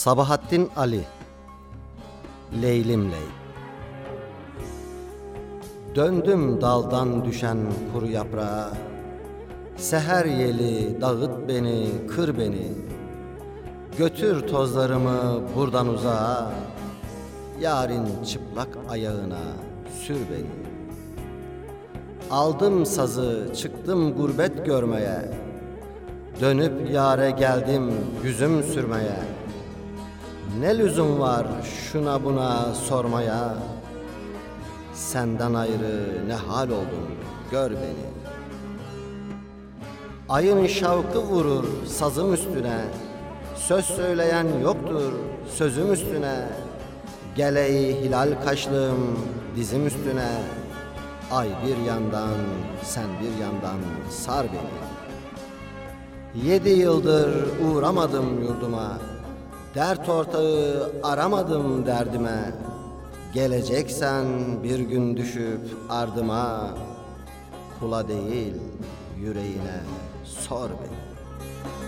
Sabahattin Ali, Leylim Ley. Döndüm daldan düşen kuru yaprağa, seher yeli dağıt beni, kır beni. Götür tozlarımı buradan uzağa, yarın çıplak ayağına sür beni. Aldım sazı, çıktım gurbet görmeye, dönüp yâre geldim yüzüm sürmeye. Ne lüzum var şuna buna sormaya, senden ayrı ne hal oldum gör beni. Ayın şavkı vurur sazım üstüne, söz söyleyen yoktur sözüm üstüne. Geleği hilal kaşlığım dizim üstüne, ay bir yandan sen bir yandan sar beni. 7 yıldır uğramadım yurduma, dert ortağı aramadım derdime. Geleceksen bir gün düşüp ardıma, kula değil yüreğine sor beni.